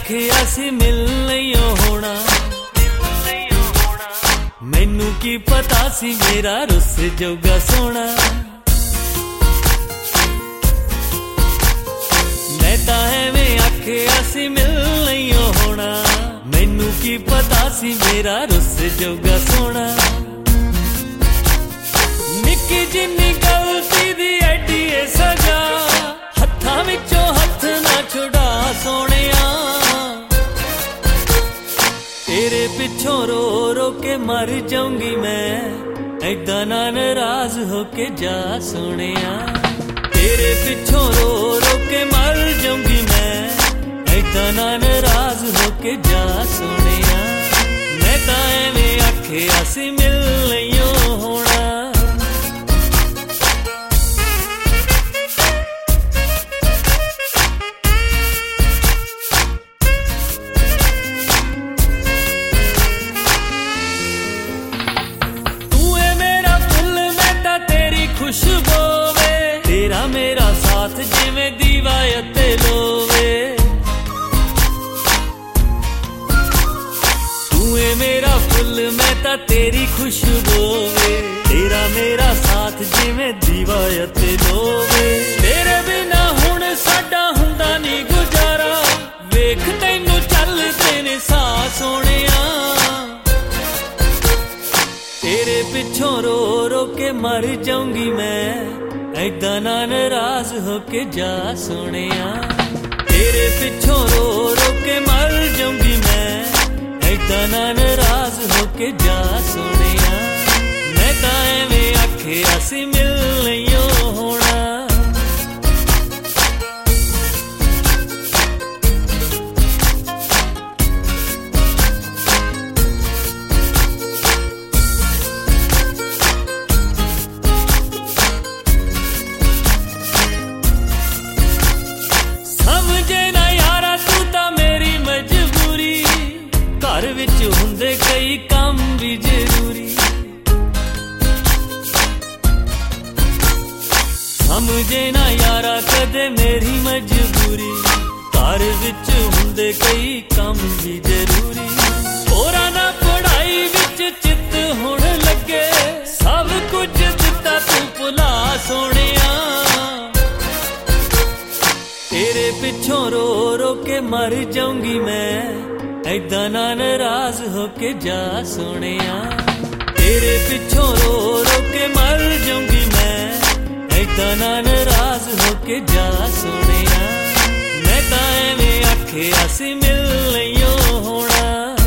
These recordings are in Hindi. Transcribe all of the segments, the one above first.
आखिया सी मिल नहीं होना, मैनू की पता सी मेरा रुस जोगा सोना। मैं तां एवें आखिया सी मिल नहीं होना, मैनू की पता सी मेरा रुस जोगा सोना। निक्की जिन्नी गलती दी एडी सजा, हत्थां विचों हत्थ ना छुड़ा सोनिया। तेरे पिछों रो रो के मर जाऊंगी मैं, ऐदा ना नाराज होके जा सोनिया। तेरे पिछों रो रो के मर जाऊंगी मैं, ऐदा ना नाराज होके जा सोनिया। मैं तां एवें आखिया सी मिल नहीं होना। खुशबू वे तेरा मेरा साथ जिवें दीवा ते लोवे। तू है मेरा फुल मैं ता तेरी खुशबू वे, तेरा मेरा साथ जिवें दीवा ते लोवे। तेरे बिना हुण साडा हुंदा नी गुजारा, वेख तैनू चलदे ने साह सोनिया। तेरे पिछों रो रो के मर जाऊंगी मैं, ऐदा ना नाराज होके जा सोनिया। तेरे पिछों रो रो के मर जाऊंगी मैं, ऐदा ना नाराज होके जा सोनिया। मैं तां एवें आखिया सी मिल नहीं होना। घर विच हुंदे कई काम भी जरूरी, समझे ना यारा कदे मेरी मजबूरी। घर विच हुंदे कई काम भी जरूरी, होरा ना पढ़ाई विच चित हुण लगे, सब कुछ दिता तू भुला सोनिया। तेरे पिछों रो रो के मर जाऊंगी मैं, ऐदा ना नाराज होके जा सोनिया। तेरे पिछों रो रो के मर जाऊंगी मैं, ऐदा ना नाराज होके जा सोनिया। मैं तां एवें आखिया सी मिल नहीं होना।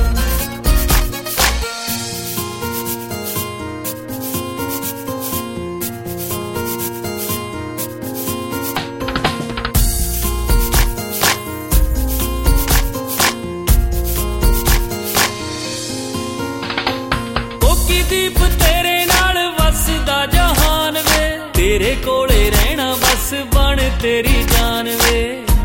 दीप तेरे नाल वसदा जहान वे, तेरे कोले रहना बस बन तेरी जान वे।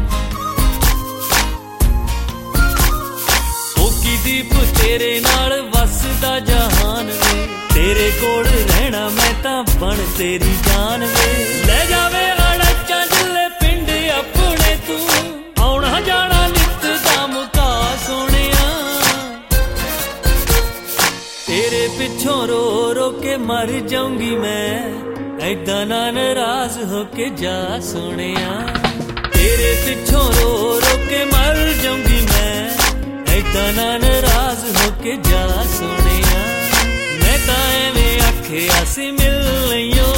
ओकी दीप तेरे नाल वसदा जहान वे, तेरे कोल रहना मैं तां बन तेरी जान वे। ले जावे अड़चा जिले पिंड अपने तू, आउणा जाना नित दा मुका सोनिया। तेरे पिछों रो रो के मर जाऊंगी मैं, ऐदा ना नाराज होके जा सोनिया। तेरे पिछों रो रो के मर जाऊंगी मैं, ऐदा ना नाराज होके जा सोनिया। मैं तां एवें आखिया सी मिल नहीं